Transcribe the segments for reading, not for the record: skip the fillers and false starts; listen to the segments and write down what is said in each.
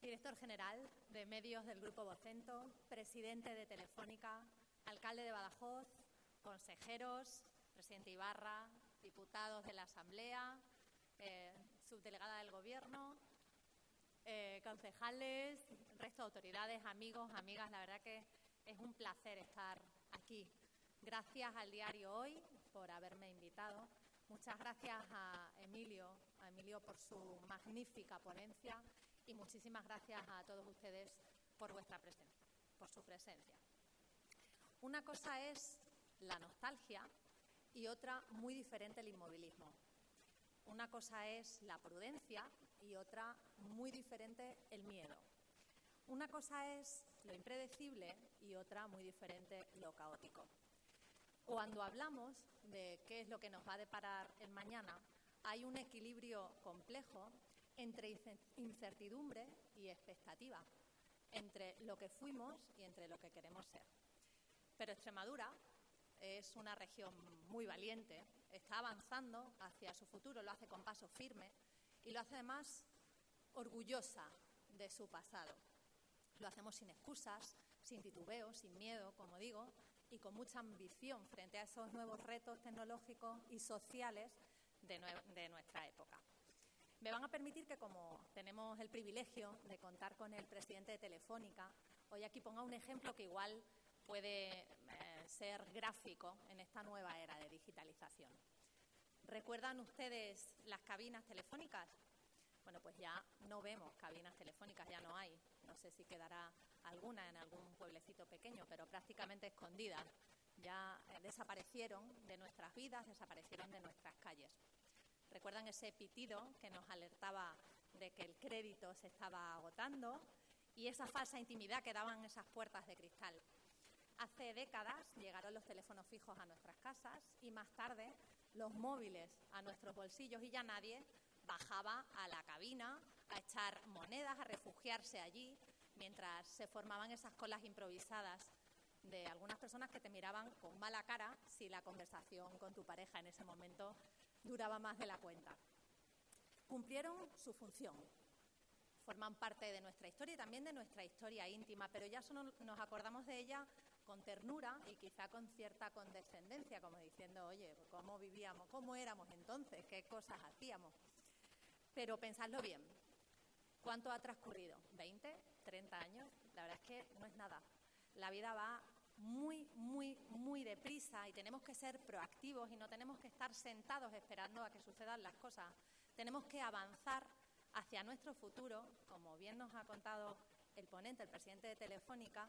director general de medios del Grupo Vocento, presidente de Telefónica, alcalde de Badajoz, consejeros, presidente Ibarra, diputados de la Asamblea, subdelegada del Gobierno, concejales, resto de autoridades, amigos, amigas. La verdad que es un placer estar aquí. Gracias al diario Hoy por haberme invitado. Muchas gracias a Emilio por su magnífica ponencia y muchísimas gracias a todos ustedes por vuestra presencia, por su presencia. Una cosa es la nostalgia y otra muy diferente el inmovilismo. Una cosa es la prudencia y otra muy diferente el miedo. Una cosa es lo impredecible y otra muy diferente lo caótico. Cuando hablamos de qué es lo que nos va a deparar el mañana, hay un equilibrio complejo entre incertidumbre y expectativa, entre lo que fuimos y entre lo que queremos ser. Pero Extremadura es una región muy valiente, está avanzando hacia su futuro, lo hace con paso firme y lo hace además orgullosa de su pasado. Lo hacemos sin excusas, sin titubeo, sin miedo, como digo, y con mucha ambición frente a esos nuevos retos tecnológicos y sociales de nuestra época. Me van a permitir que, como tenemos el privilegio de contar con el presidente de Telefónica, hoy aquí ponga un ejemplo que igual puede ser gráfico en esta nueva era de digitalización. ¿Recuerdan ustedes las cabinas telefónicas? Bueno, pues ya no vemos cabinas telefónicas, ya no hay. No sé si quedará alguna en algún pueblecito pequeño, pero prácticamente escondidas. Ya desaparecieron de nuestras vidas, desaparecieron de nuestras calles. ¿Recuerdan ese pitido que nos alertaba de que el crédito se estaba agotando y esa falsa intimidad que daban esas puertas de cristal? Hace décadas llegaron los teléfonos fijos a nuestras casas y más tarde los móviles a nuestros bolsillos y ya nadie bajaba a la cabina a echar monedas, a refugiarse allí, mientras se formaban esas colas improvisadas de algunas personas que te miraban con mala cara si la conversación con tu pareja en ese momento duraba más de la cuenta. Cumplieron su función, forman parte de nuestra historia y también de nuestra historia íntima, pero ya solo nos acordamos de ella con ternura y quizá con cierta condescendencia, como diciendo, oye, ¿cómo vivíamos? ¿Cómo éramos entonces? ¿Qué cosas hacíamos? Pero pensadlo bien, ¿cuánto ha transcurrido? ¿20? ¿30 años? La verdad es que no es nada. La vida va muy deprisa y tenemos que ser proactivos y no tenemos que estar sentados esperando a que sucedan las cosas. Tenemos que avanzar hacia nuestro futuro, como bien nos ha contado el ponente, el presidente de Telefónica,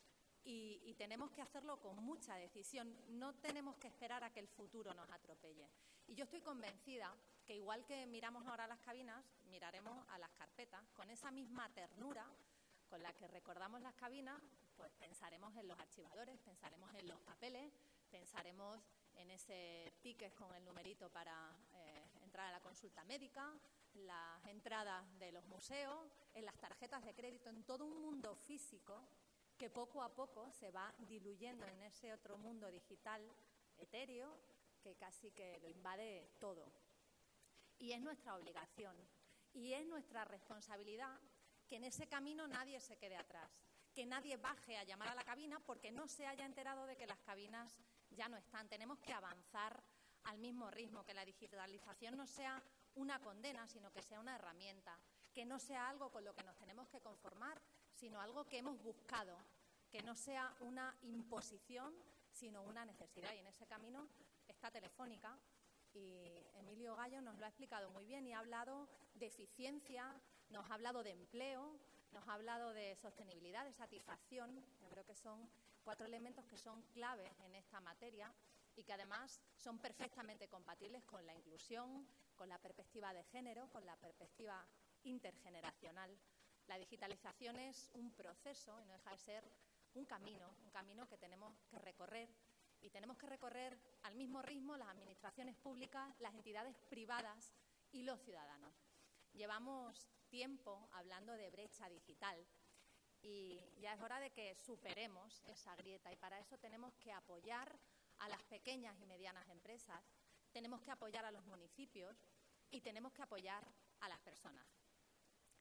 y tenemos que hacerlo con mucha decisión. No tenemos que esperar a que el futuro nos atropelle. Y yo estoy convencida que igual que miramos ahora las cabinas, miraremos a las carpetas con esa misma ternura con la que recordamos las cabinas, pues pensaremos en los archivadores, pensaremos en los papeles, pensaremos en ese ticket con el numerito para entrar a la consulta médica, las entradas de los museos, en las tarjetas de crédito, en todo un mundo físico que poco a poco se va diluyendo en ese otro mundo digital etéreo que casi que lo invade todo. Y es nuestra obligación y es nuestra responsabilidad que en ese camino nadie se quede atrás, que nadie baje a llamar a la cabina porque no se haya enterado de que las cabinas ya no están. Tenemos que avanzar al mismo ritmo, que la digitalización no sea una condena, sino que sea una herramienta, que no sea algo con lo que nos tenemos que conformar, sino algo que hemos buscado, que no sea una imposición, sino una necesidad. Y en ese camino está Telefónica y Emilio Gallo nos lo ha explicado muy bien y ha hablado de eficiencia, nos ha hablado de empleo, nos ha hablado de sostenibilidad, de satisfacción. Yo creo que son 4 elementos que son claves en esta materia y que además son perfectamente compatibles con la inclusión, con la perspectiva de género, con la perspectiva intergeneracional. La digitalización es un proceso y no deja de ser un camino que tenemos que recorrer y tenemos que recorrer al mismo ritmo las administraciones públicas, las entidades privadas y los ciudadanos. Llevamos tiempo hablando de brecha digital y ya es hora de que superemos esa grieta y para eso tenemos que apoyar a las pequeñas y medianas empresas, tenemos que apoyar a los municipios y tenemos que apoyar a las personas.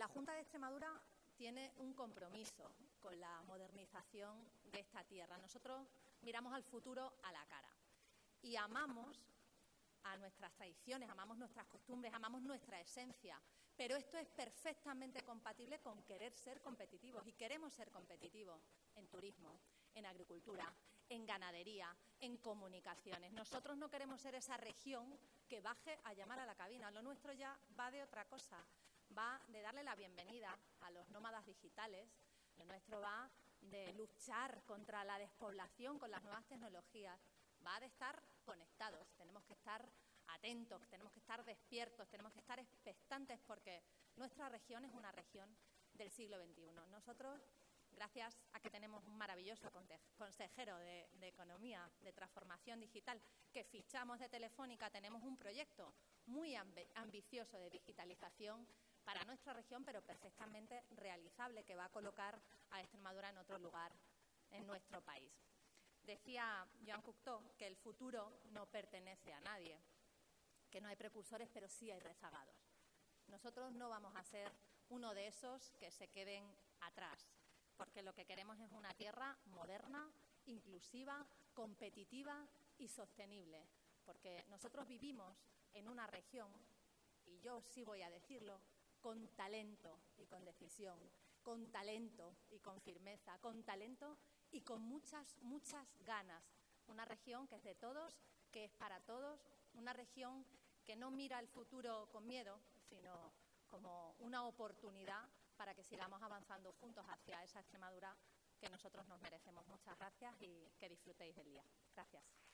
La Junta de Extremadura tiene un compromiso con la modernización de esta tierra. Nosotros miramos al futuro a la cara y amamos a nuestras tradiciones, amamos nuestras costumbres, amamos nuestra esencia, pero esto es perfectamente compatible con querer ser competitivos, y queremos ser competitivos en turismo, en agricultura, en ganadería, en comunicaciones. Nosotros no queremos ser esa región que baje a llamar a la cabina. Lo nuestro ya va de otra cosa, va de darle la bienvenida a los nómadas digitales. Lo nuestro va de luchar contra la despoblación con las nuevas tecnologías, va de estar conectados. Tenemos que estar atentos, tenemos que estar despiertos, tenemos que estar expectantes, porque nuestra región es una región del siglo XXI. Nosotros, gracias a que tenemos un maravilloso consejero de Economía, de Transformación Digital, que fichamos de Telefónica, tenemos un proyecto muy ambicioso de digitalización para nuestra región, pero perfectamente realizable, que va a colocar a Extremadura en otro lugar en nuestro país. Decía Joan Cocteau que el futuro no pertenece a nadie, que no hay precursores, pero sí hay rezagados. Nosotros no vamos a ser uno de esos que se queden atrás, porque lo que queremos es una tierra moderna, inclusiva, competitiva y sostenible, porque nosotros vivimos en una región, y yo sí voy a decirlo, con talento y con decisión, con talento y con firmeza, con talento y con muchas, muchas ganas. Una región que es de todos, que es para todos, una región que no mira el futuro con miedo, sino como una oportunidad para que sigamos avanzando juntos hacia esa Extremadura que nosotros nos merecemos. Muchas gracias y que disfrutéis del día. Gracias.